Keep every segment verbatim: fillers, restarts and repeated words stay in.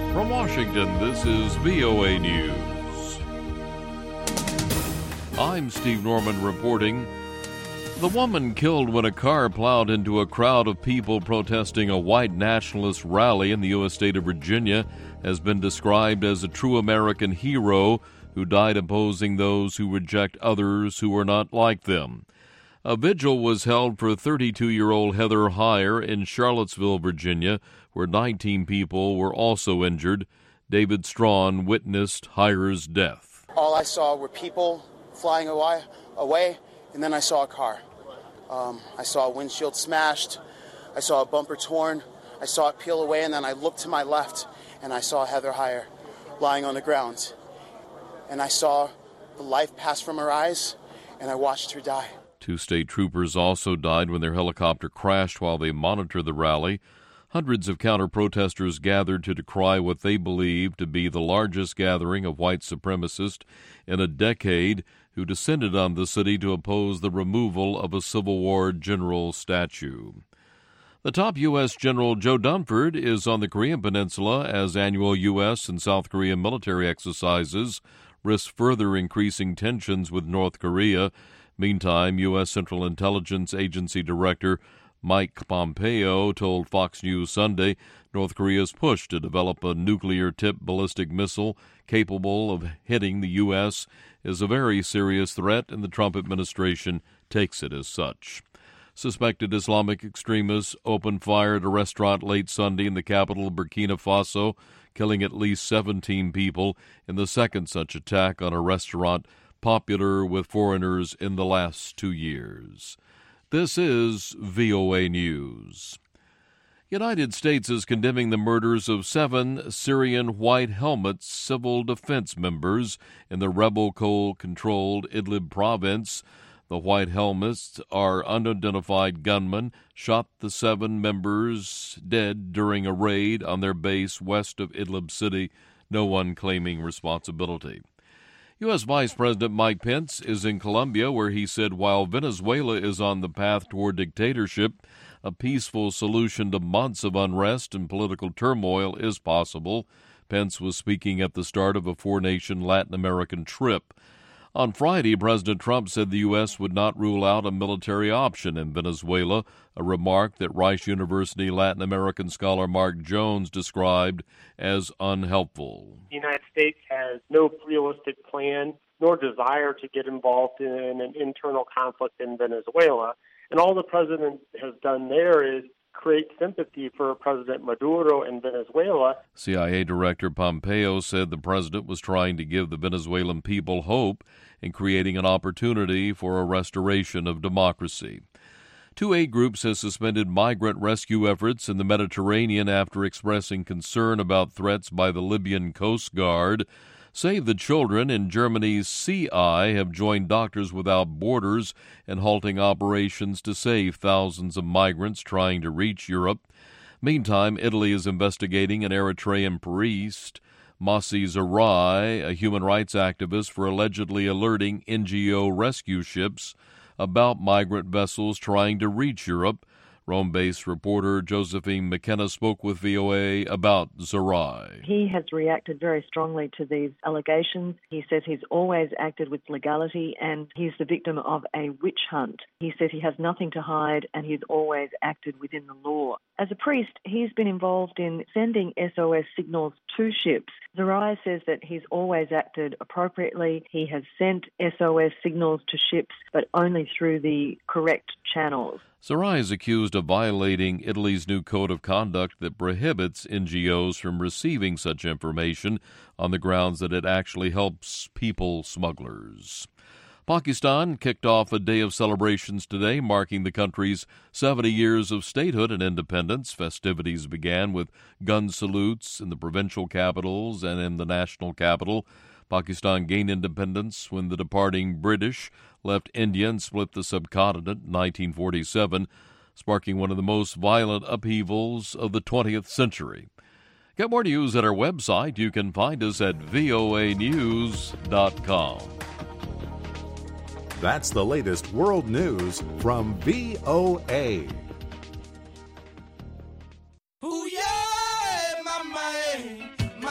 From Washington, this is V O A News. I'm Steve Norman reporting. The woman killed when a car plowed into a crowd of people protesting a white nationalist rally in the U S state of Virginia has been described as a true American hero who died opposing those who reject others who are not like them. A vigil was held for thirty-two-year-old Heather Heyer in Charlottesville, Virginia, where nineteen people were also injured. David Strawn witnessed Heyer's death. All I saw were people flying away, away and then I saw a car. Um, I saw a windshield smashed. I saw a bumper torn. I saw it peel away, and then I looked to my left, and I saw Heather Heyer lying on the ground. And I saw the life pass from her eyes, and I watched her die. Two state troopers also died when their helicopter crashed while they monitored the rally. Hundreds of counter-protesters gathered to decry what they believe to be the largest gathering of white supremacists in a decade who descended on the city to oppose the removal of a Civil War general statue. The top U S General Joe Dunford is on the Korean Peninsula as annual U S and South Korean military exercises risk further increasing tensions with North Korea. Meantime, U S Central Intelligence Agency Director Mike Pompeo told Fox News Sunday North Korea's push to develop a nuclear-tipped ballistic missile capable of hitting the U S is a very serious threat, and the Trump administration takes it as such. Suspected Islamic extremists opened fire at a restaurant late Sunday in the capital of Burkina Faso, killing at least seventeen people in the second such attack on a restaurant popular with foreigners in the last two years. This is V O A News. United States is condemning the murders of seven Syrian White Helmets civil defense members in the rebel-controlled Idlib province. The White Helmets are unidentified gunmen shot the seven members dead during a raid on their base west of Idlib City, no one claiming responsibility. U S. Vice President Mike Pence is in Colombia, where he said while Venezuela is on the path toward dictatorship, a peaceful solution to months of unrest and political turmoil is possible. Pence was speaking at the start of a four-nation Latin American trip. On Friday, President Trump said the U S would not rule out a military option in Venezuela, a remark that Rice University Latin American scholar Mark Jones described as unhelpful. The United States has no realistic plan nor desire to get involved in an internal conflict in Venezuela. And all the president has done there is create sympathy for President Maduro in Venezuela. C I A Director Pompeo said the president was trying to give the Venezuelan people hope in creating an opportunity for a restoration of democracy. Two aid groups have suspended migrant rescue efforts in the Mediterranean after expressing concern about threats by the Libyan Coast Guard. Save the Children in Germany's C I have joined Doctors Without Borders in halting operations to save thousands of migrants trying to reach Europe. Meantime, Italy is investigating an Eritrean priest, Masih Zarai, a human rights activist, for allegedly alerting N G O rescue ships about migrant vessels trying to reach Europe. Rome-based reporter Josephine McKenna spoke with V O A about Zarai. He has reacted very strongly to these allegations. He says he's always acted with legality and he's the victim of a witch hunt. He says he has nothing to hide and he's always acted within the law. As a priest, he's been involved in sending S O S signals to ships. Zarai says that he's always acted appropriately. He has sent S O S signals to ships, but only through the correct channels. Zarai is accused of violating Italy's new code of conduct that prohibits N G Os from receiving such information on the grounds that it actually helps people smugglers. Pakistan kicked off a day of celebrations today, marking the country's seventy years of statehood and independence. Festivities began with gun salutes in the provincial capitals and in the national capital. Pakistan gained independence when the departing British left India and split the subcontinent in nineteen forty-seven, sparking one of the most violent upheavals of the twentieth century. Get more news at our website. You can find us at V O A news dot com. That's the latest world news from V O A. Ooh, yeah, my man.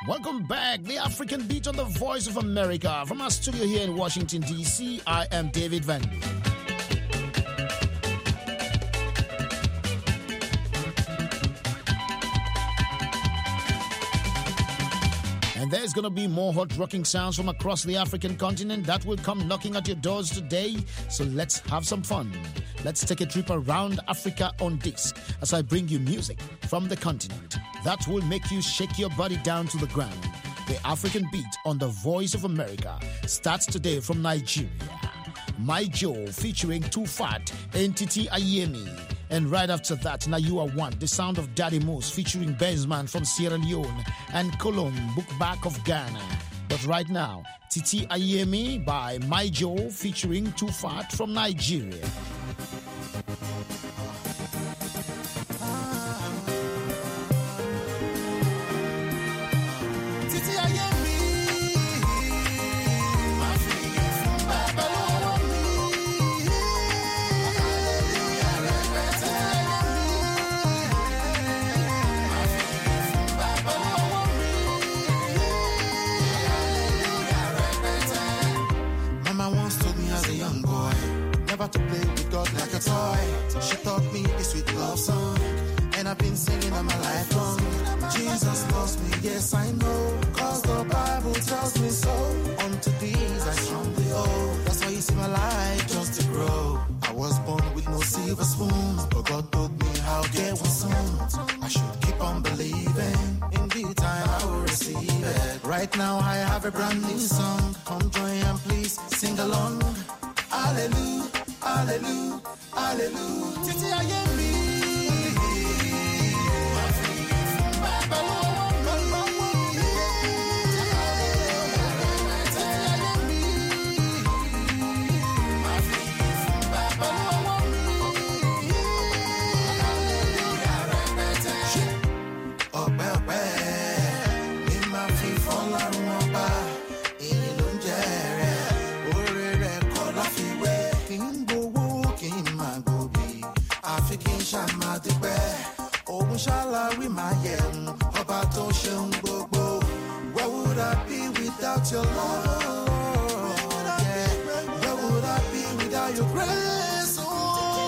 Welcome back. The African Beat on the Voice of America. From our studio here in Washington, D C, I am David Vandy. And there's going to be more hot rocking sounds from across the African continent that will come knocking at your doors today. So let's have some fun. Let's take a trip around Africa on disc as I bring you music from the continent that will make you shake your body down to the ground. The African Beat on the Voice of America starts today from Nigeria. My Joe featuring Too Fat, Entity Ayemi. And right after that, Now You Are One, the sound of Daddy Moose featuring Benzman from Sierra Leone and Colomb, Bookback of Ghana. But right now, Titi Ayemi by My Joe featuring Too Fat from Nigeria. To play with God like a toy. She taught me this sweet love song, and I've been singing all my life long. Jesus loves me, yes I know, cause the Bible tells me so. Unto these I strongly owe. That's why you see my life just to grow. I was born with no silver spoon, but God told me how get one soon. I should keep on believing, in due time I will receive it. Right now I have a brand new song. Come join and please sing along. Hallelujah, hallelujah, hallelujah. Titi Ayemi. Where would I be without your love? Yeah. Where would I be without your grace? Oh,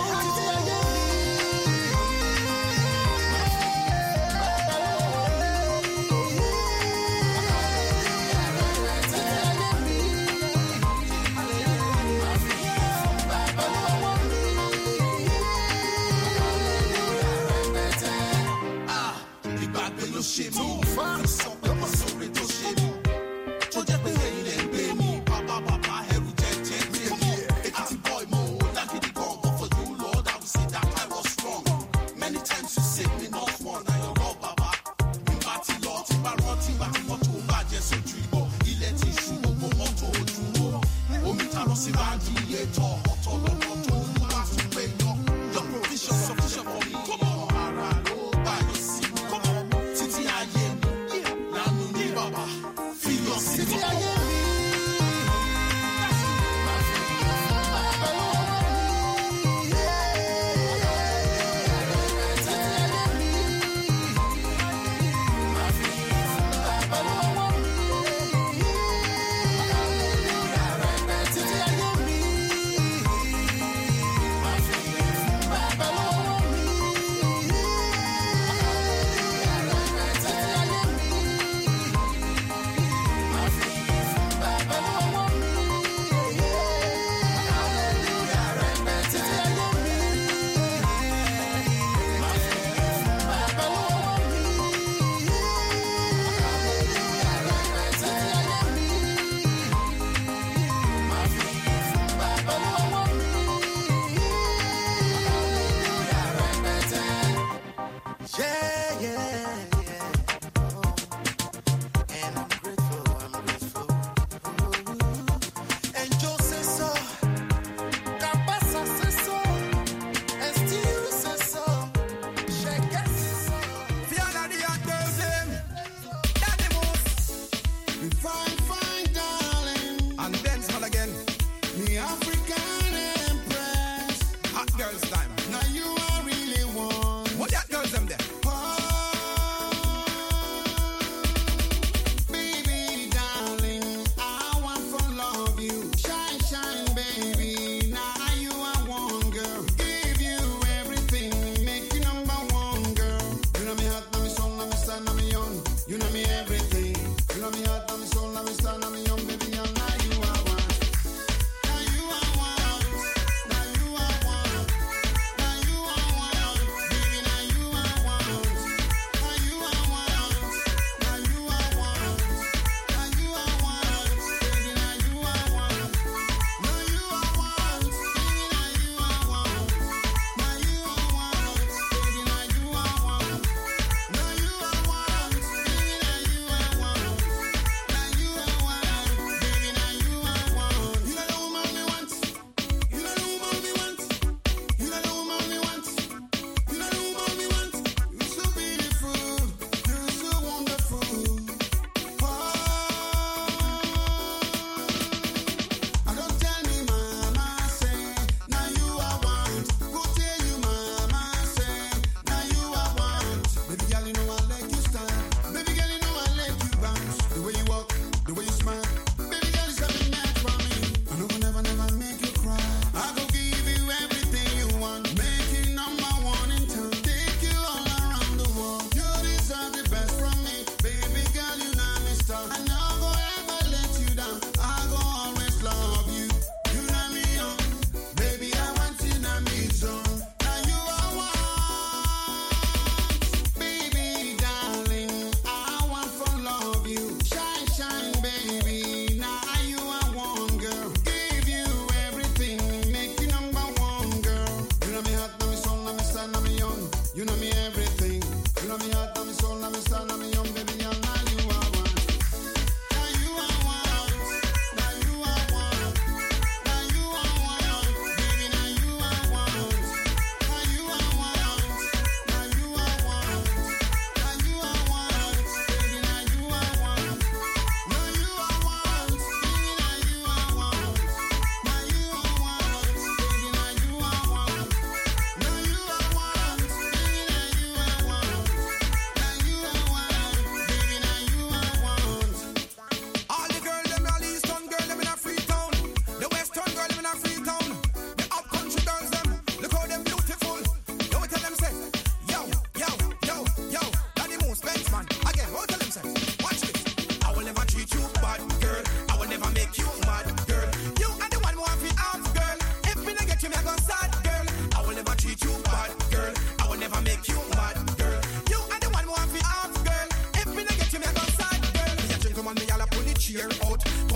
Too far, so come on, so little shit. So just be hating, baby. Papa, papa, heritage, me. It's boy mode, that did go. But for you, Lord, I will say that I was wrong. Many times you saved me, not one. I your love, Baba. You party, Lord, you are rotting, but you want to buy just so true. He let you shoot, but you want to do. Oh, me, I don't see that you yet, or hot, or not, or to you have to pay. Your provision sufficient for me. Come on, Aralo, by your seat. Come on. Titi Ayemi, Nanu ni Baba.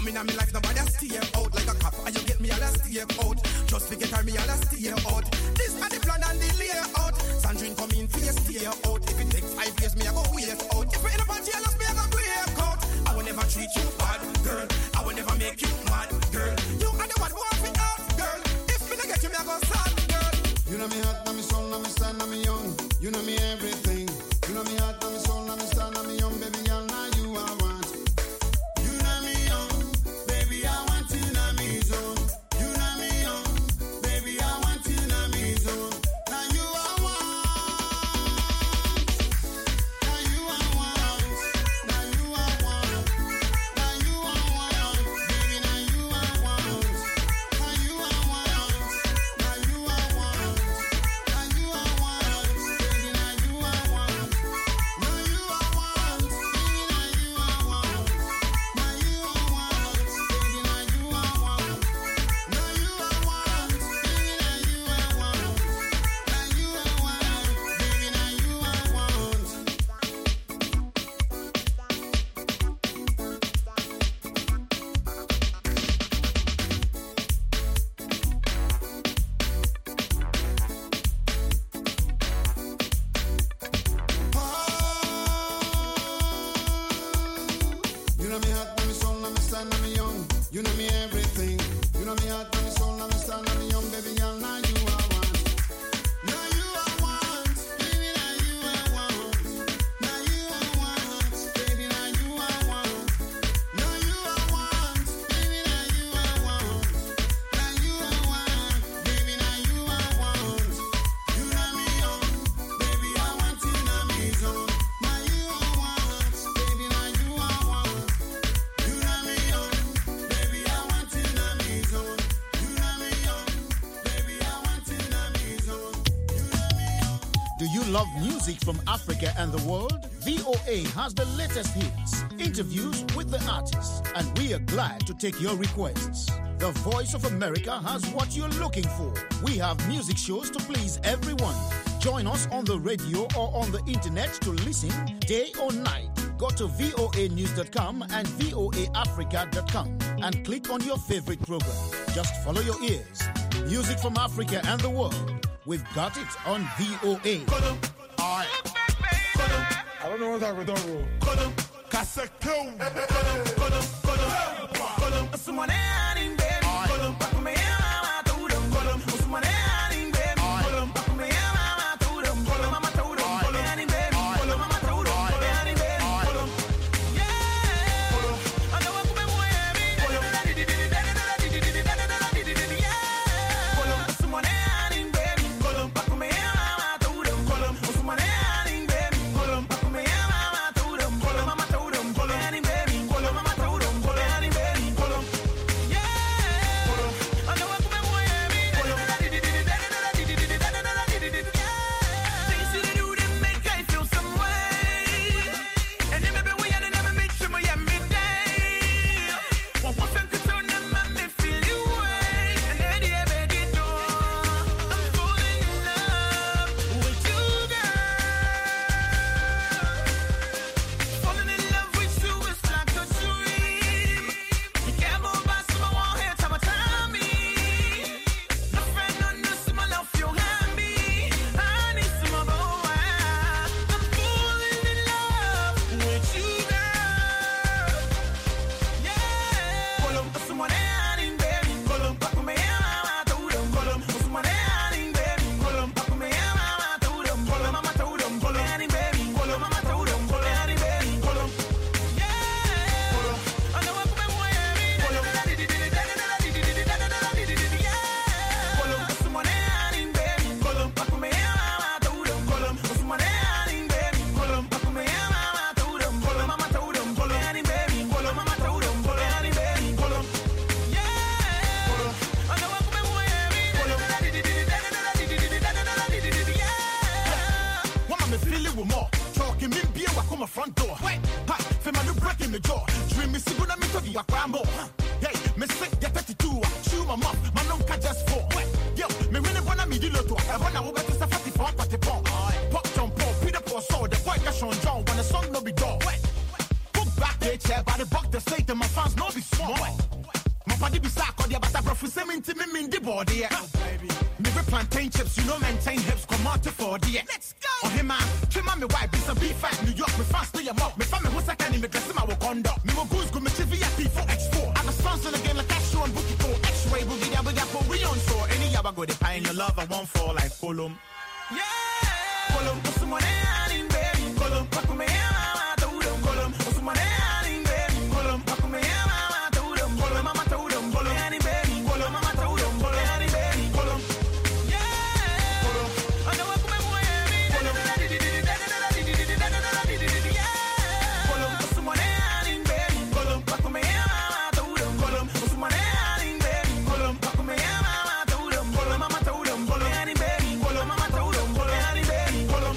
Come in on me life, nobody stay out like a cop. And you get me, I'll stay out. Just to get her, me, I'll stay out. This is the plan and the layout. Sandrine come in, face stay out. If it takes five years, me, I go wait out. If you're in a party, I'll just me, I go break out. I will never treat you bad, girl. I will never make you mad, girl. You are the one who wants me out, girl. If me not get you, me, I go sad, girl. You know me heart, know me soul, know me stand, know me young. You know me everything. You know me heart, know me soul, know me stand, know me young, baby girl. Now you I want. You know me young, baby I want you, know me zone. You know me young, baby I want you, know me zone. Now you I want. Now you I want. Now you I want. Now you I want. Baby now you I want. Now you I want. Now you I want. Now you I want. Baby now you I want. Now you I want. Baby now you I want. Now you I want. Baby now you I want. Now you I want. Baby now you I want. Now you I want. Baby now you I want. You know me heart, know me soul, know me stand, know me young. You know me everything. You know me heart, know me soul, know me stand, know me young, baby girl. Now you I want. Now you I want, baby. Now you I want. Now you I want, baby. Now you I want. Now you I want, baby. Now you I want. Now you I want, baby. Now you I want. You know me young, baby. I want you, know me zone. Now you I want, baby. Now you I want. You know me young, baby. I want you, know me zone. You know me young, baby. I want you, know me zone. You know me young. Do you love music from Africa and the world? V O A has the latest hits, interviews with the artists, and we are glad to take your requests. The Voice of America has what you're looking for. We have music shows to please everyone. Join us on the radio or on the internet to listen day or night. Go to V O A news dot com and V O A africa dot com and click on your favorite program. Just follow your ears. Music from Africa and the world. We've got it on V O A. Alright. I don't know what that don't roll. Pop John Paul, Peter Paul, so the boy got Sean John when the song no be done. Put back they chair by the buck the slate and my fans no be small. My body be sack on the but I brought for semen to me in the body. Me with plantain chips, you know maintain hips, come out to for the let's go. Oh hey man, trim me white, be some beef fat, New York, me fast to your mouth. Me family who's second in me dress my conduct. Me will goose go me T V P for X four. I'm a sponsor again like Cash and Bookie for X-ray, boogie down with that for we on so any yaba go the pie in your love, I won't fall like Colum. Yeah, Colum, what's the money in bed? Colum, fuck me, I told them, Colum, what's the money in bed? Colum, fuck me, I told them, Colum, Mama told them, Colum, any bed, Colum, Mama told them, Colum, any bed, Colum. Yeah, Colum, I know I come away, Colum, yeah, Colum, what's the money in bed? Colum, fuck me, I told them, Colum, what's the money in bed? Colum, fuck me, I told them, Colum, Mama told them, Colum, any bed, Colum, Mama told them, Colum, any bed, Colum.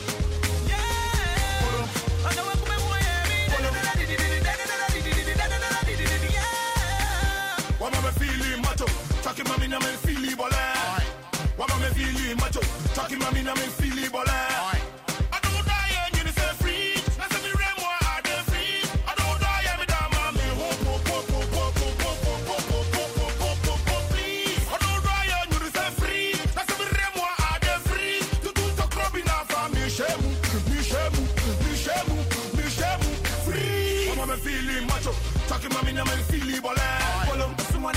Talking mommy na me feel it, boy. What am I feeling, macho? Talking mommy na me feel it, boy. I don't die and you say free. I say me remo are they free. I don't die and me damn mommy. Ho ho ho ho ho ho ho ho ho ho ho ho ho please. I don't die and you say free. I say me remo are they free. Tu tu to krobi na fa mi shemu, mi shemu, mi shemu, mi shemu free. What am I feeling, macho? Talking mommy na me feel it, boy. Follow someone.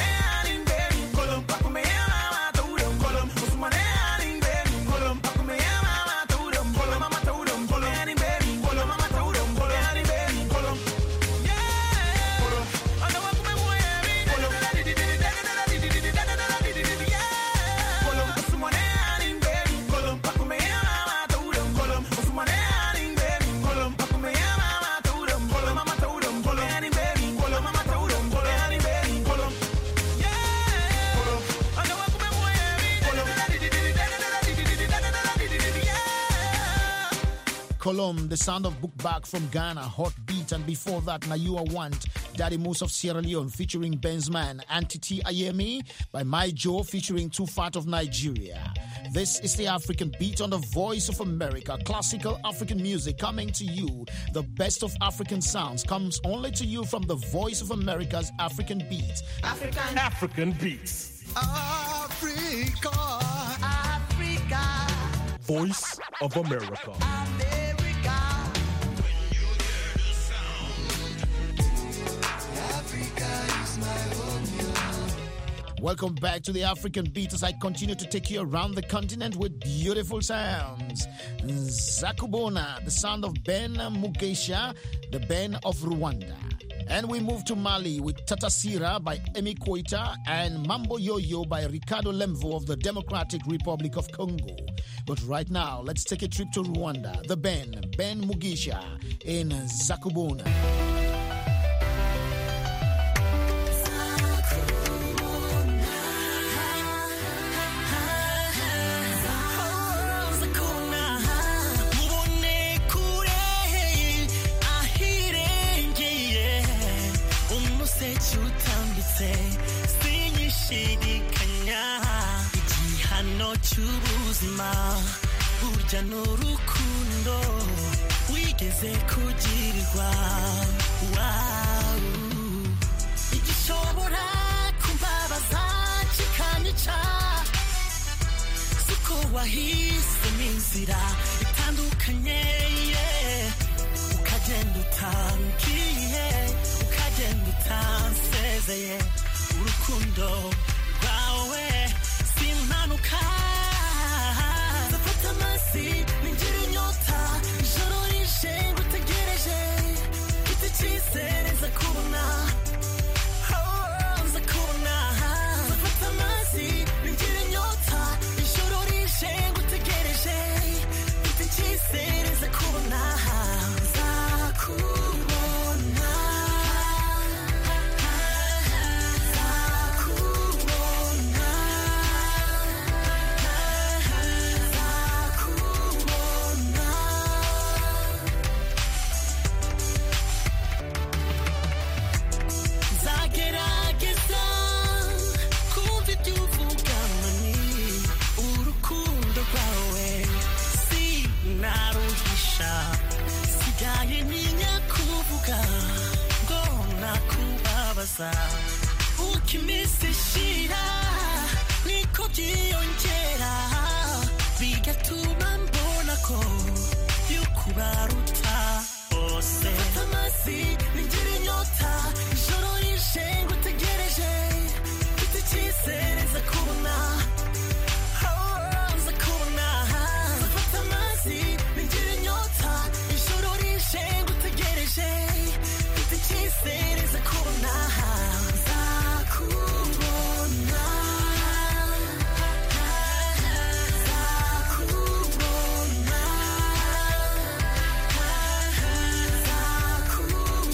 Colum, the sound of Book Bag from Ghana, Hot Beat, and before that, Now You Are Want, Daddy Moose of Sierra Leone featuring Benzman, Antiti Ayemi by My Joe featuring Too Fat of Nigeria. This is the African Beat on the Voice of America, classical African music coming to you. The best of African sounds comes only to you from the Voice of America's African Beat. African African Beats. Africa, Africa. Voice of America. Welcome back to the African Beat as I continue to take you around the continent with beautiful sounds. Zakubona, the sound of Ben Mugisha, the Ben of Rwanda. And we move to Mali with Tatasira by Emi Koita and Mambo Yo-Yo by Ricardo Lemvo of the Democratic Republic of Congo. But right now, let's take a trip to Rwanda. The Ben, Ben Mugisha in Zakubona. Burya n'urukundo wigeze kugirirwa wow igishobora kumbabaza kikanyica suko wahisemo inzira itandukanye ukagenda utangiye ukagenda utansezeye urukundo rwawe simpanuka Tamasi, ninjiri nyota, ijoro rishe ngutegereje, iti cyizere nza kubona, oh nza kubona. Tamasi, ninjiri nyota, ijoro rishe ngutegereje, iti cyizere nza kubona, nza kubona, nza kubona. bizaza uko iminsi ishira niko byiyongera bigatuma mbona ko y'ukubaruta bose fata amazi ningira inyota ijoro rishe ngutegereje mfite icyizere nza kubona nza kubona fata amazi ningira inyota ijoro rishe ngutegereje mfite icyizere nza kubona nza kubona nza kubona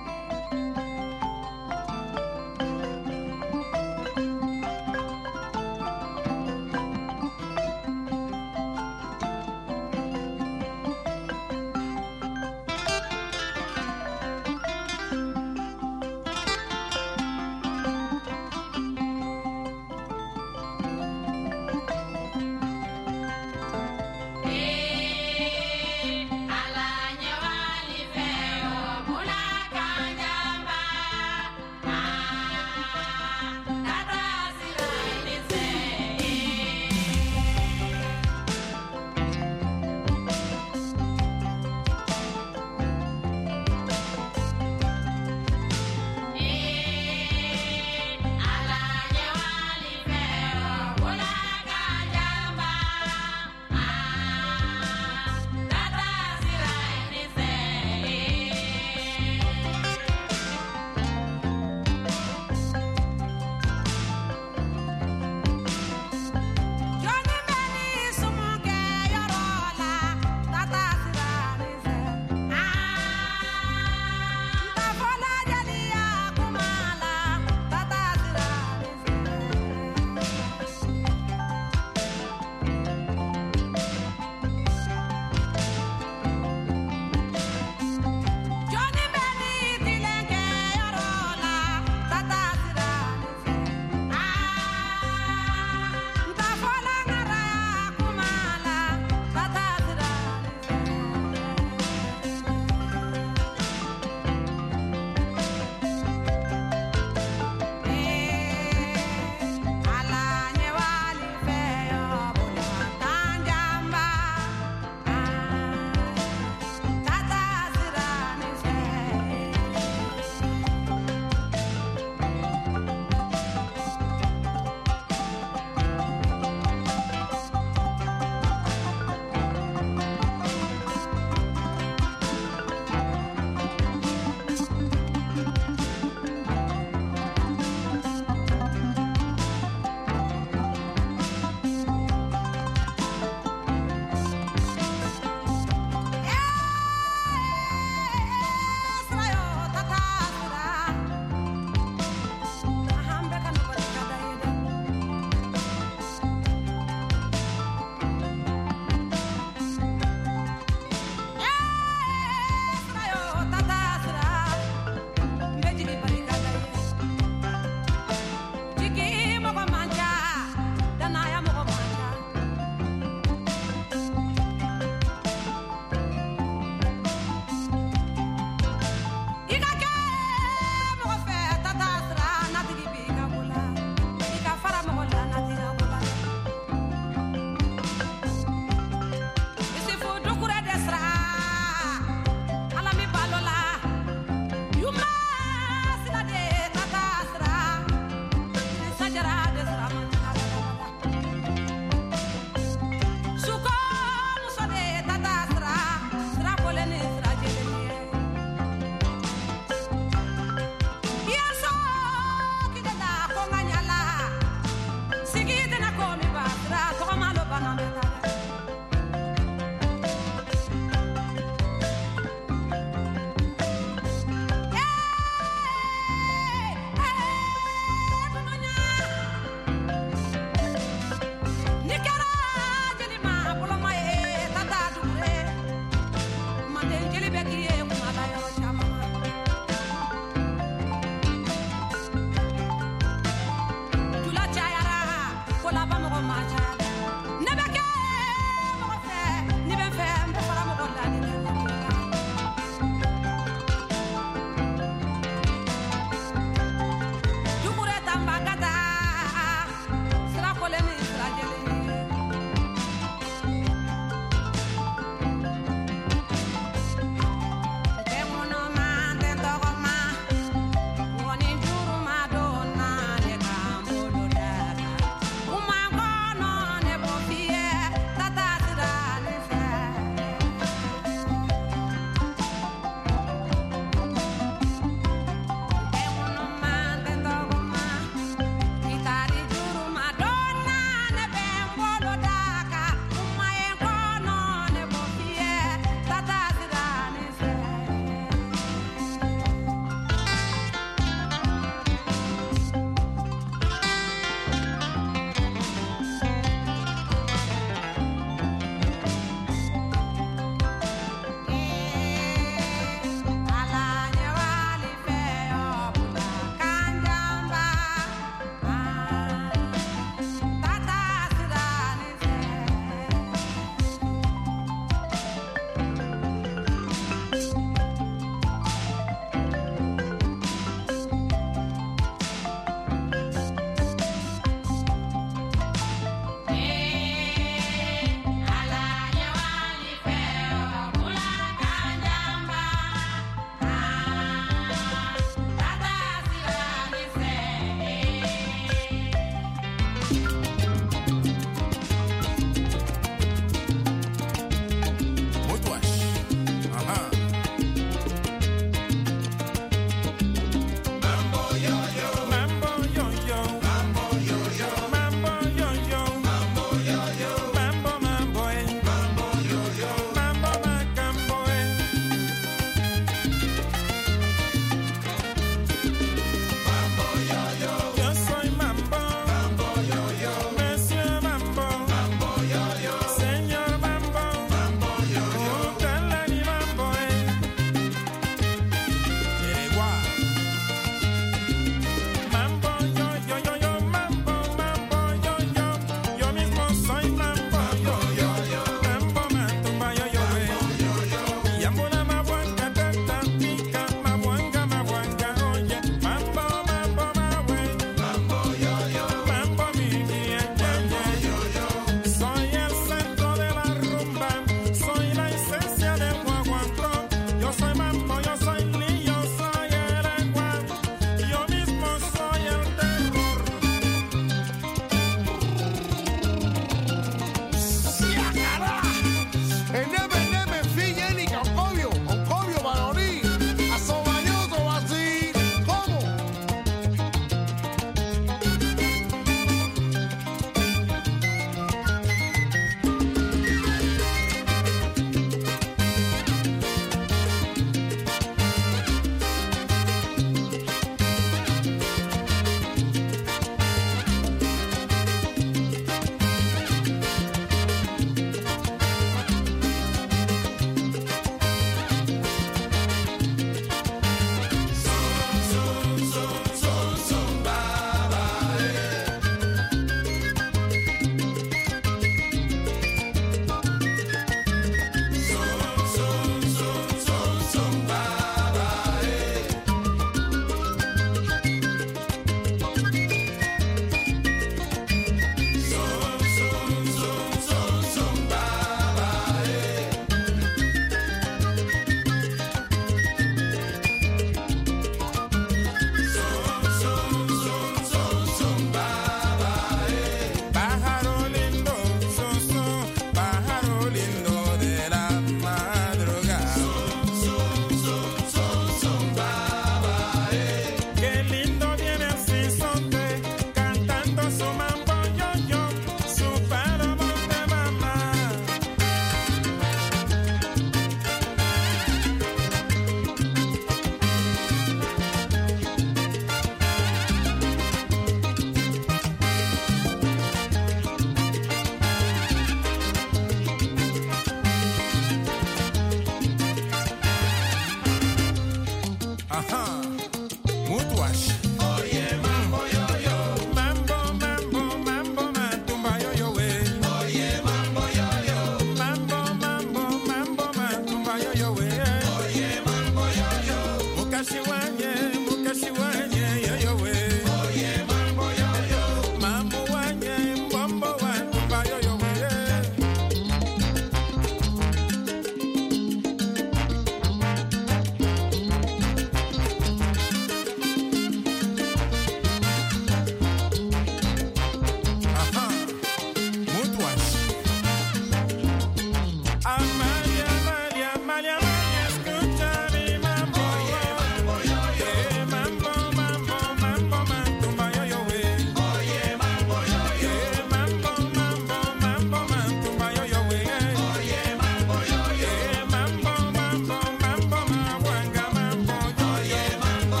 Amalia, Amalia, Amalia, Amalia, escucha mi mambo. Yeah, mambo, mambo, mambo, mambo, mayo, yo, eh. Yeah, mambo, mambo, mambo, mambo, mayo, yo, eh. Yeah, mambo, mambo, mambo, mawanga, mambo, yeah, mambo,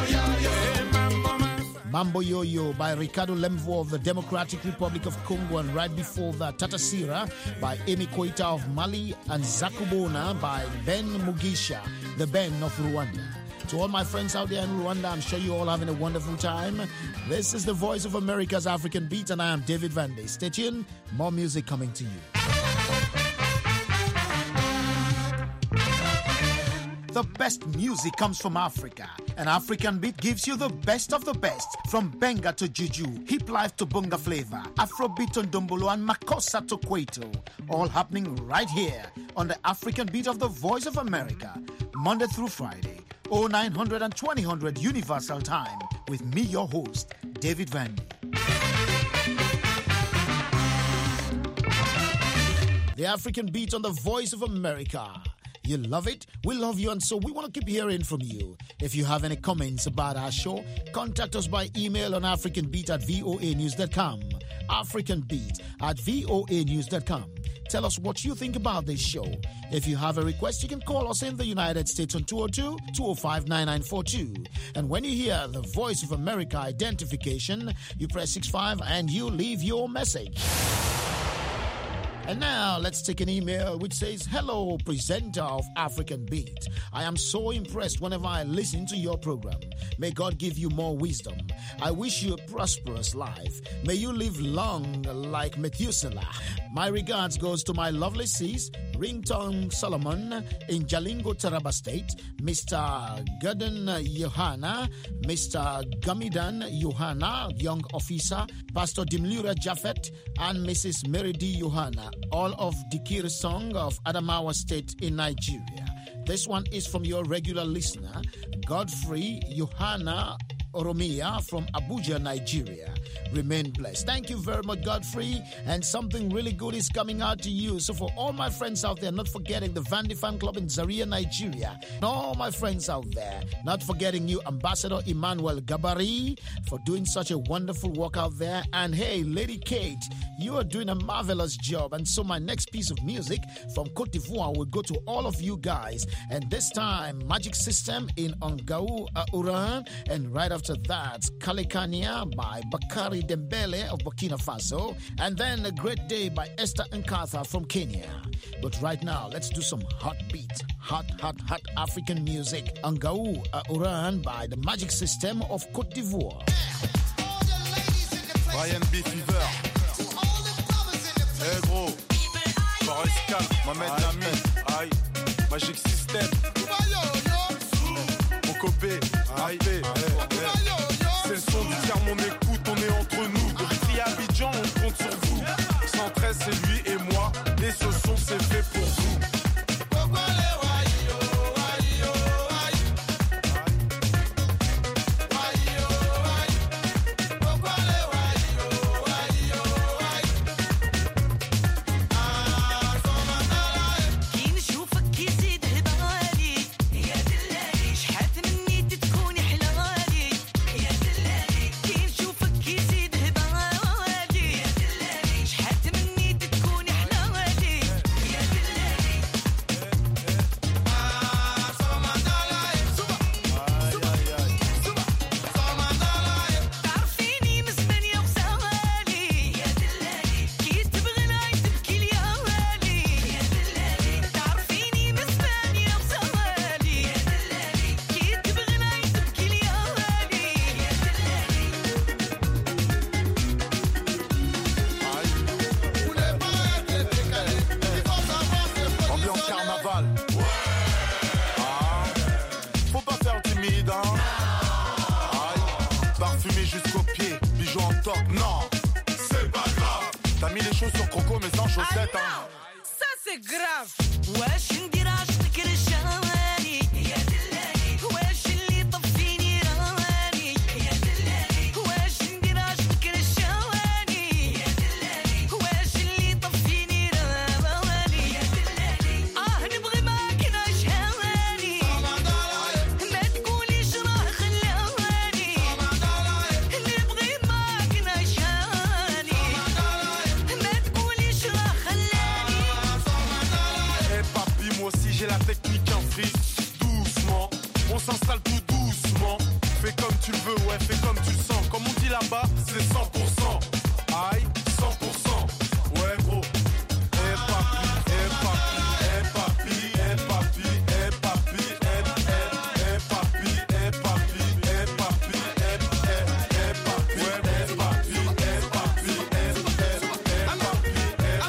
Mambo Yo-Yo by Ricardo Lemvo of the Democratic Republic of Congo, and right before that, Tatasira by Amy Koita of Mali, and Zakubona by Ben Mugisha, the Ben of Rwanda. To all my friends out there in Rwanda, I'm sure you're all having a wonderful time. This is the Voice of America's African Beat, and I am David Vandy. Stay tuned, more music coming to you. The best music comes from Africa. An African Beat gives you the best of the best, from Benga to Juju, Hip Life to Bunga Flavor, Afrobeat to Ndombolo, and Makossa to Kwaito. All happening right here on the African Beat of the Voice of America, Monday through Friday, oh nine hundred and twenty hundred Universal Time, with me, your host, David Vandy. The African Beat on the Voice of America. You love it? We love you, and so we want to keep hearing from you. If you have any comments about our show, contact us by email on africanbeat at voa news dot com. africanbeat at voa news dot com. Tell us what you think about this show. If you have a request, you can call us in the United States on two oh two, two oh five, nine nine four two. And when you hear the Voice of America identification, you press six five and you leave your message. And now, let's take an email which says, "Hello, presenter of African Beat. I am so impressed whenever I listen to your program. May God give you more wisdom. I wish you a prosperous life. May you live long like Methuselah. My regards goes to my lovely sis, Ringtone Solomon in Jalingo, Taraba State, Mister Gordon Yohana, Mister Gamidan Yohana, young officer, Pastor Dimlura Jaffet, and Missus Mary D. Yohana, all of Dikir Song of Adamawa State in Nigeria. This one is from your regular listener, Godfrey Yohana Oromia from Abuja, Nigeria. Remain blessed." Thank you very much, Godfrey. And something really good is coming out to you. So for all my friends out there, not forgetting the Vandy Fan Club in Zaria, Nigeria. And all my friends out there, not forgetting you, Ambassador Emmanuel Gabari, for doing such a wonderful work out there. And hey, Lady Kate, you are doing a marvelous job. And so my next piece of music from Cote d'Ivoire will go to all of you guys. And this time, Magic System in Ongau Uran. And right after that, Kalikania by Bakari Dembele of Burkina Faso, and then A Great Day by Esther Nkatha from Kenya. But right now, let's do some hot beat, hot, hot, hot African music. Angau Uran by the Magic System of Cote d'Ivoire. Ryan B. Fever. Hey gros, Forest Camp, Mohamed Lamy, aïe, Magic System. Mokopé, aïe, c'est le son du tiers, on écoute, on est entre nous. Depuis Abidjan, on compte sur vous. cent treize, c'est lui et moi, et ce son, c'est fait pour vous. J'ai la technique, un freeze, doucement. On s'installe tout doucement. Fais comme tu le veux, ouais, fais comme tu le sens. Comme on dit là-bas, c'est cent pour cent. Aïe, cent pour cent. Ouais, gros. Eh papi, eh papi, eh papi, eh papi, eh papi, eh eh eh papi, eh papi, eh papi, eh eh eh papi, ouais, eh papi, eh papi, eh eh eh papi, eh papi, eh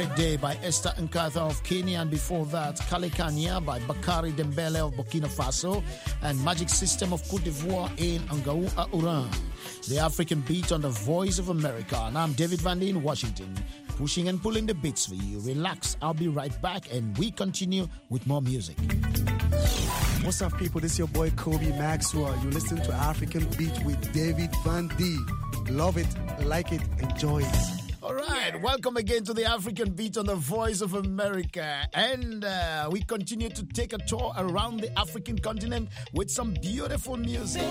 Great Day by Esther Nkatha of Kenya, and before that, Kalekania by Bakari Dembele of Burkina Faso, and Magic System of Cote d'Ivoire in Angau Auran. The African Beat on the Voice of America, and I'm David Van in Washington, pushing and pulling the beats for you. Relax, I'll be right back, and we continue with more music. What's up, people? This is your boy Kobe Maxwell. You listen to African Beat with David Van D. Love it, like it, enjoy it. All right, welcome again to the African Beat on the Voice of America. And uh, we continue to take a tour around the African continent with some beautiful music.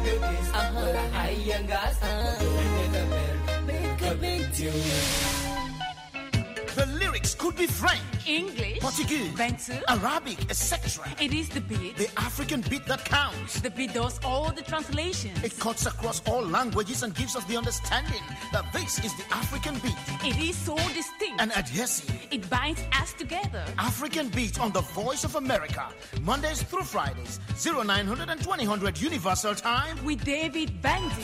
this. Wala hayang gas. Make a big tune. The lyrics could be French, English, Portuguese, Bantu, Arabic, et cetera. It is the beat. The African beat that counts. The beat does all the translations. It cuts across all languages and gives us the understanding that this is the African beat. It is so distinct and adhesive. It binds us together. African beat on the Voice of America, Mondays through Fridays, oh nine hundred and twenty hundred Universal Time with David Bandy.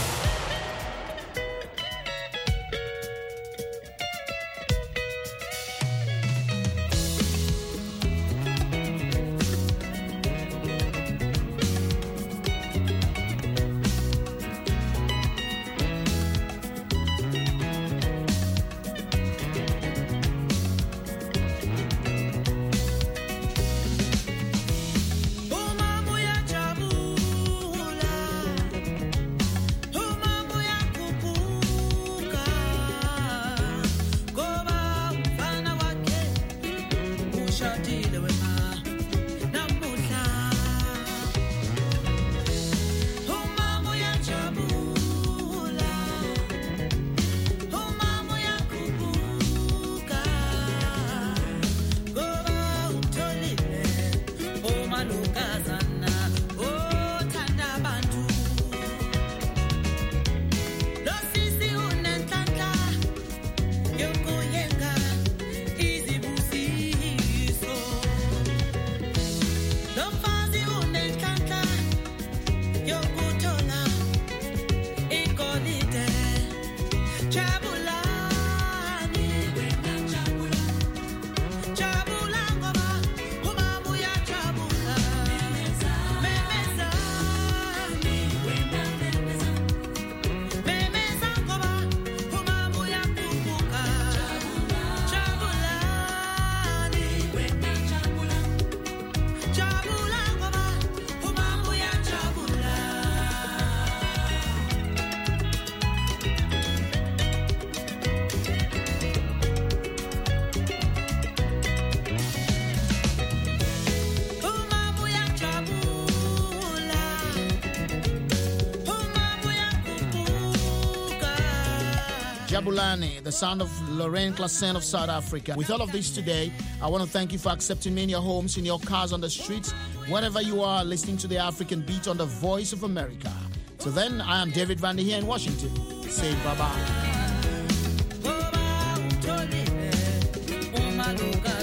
Jabulani, the sound of Lorraine Klassen of South Africa. With all of this today, I want to thank you for accepting me in your homes, in your cars, on the streets, wherever you are listening to the African beat on the Voice of America. So then, I am David Vandy here in Washington. Say bye-bye.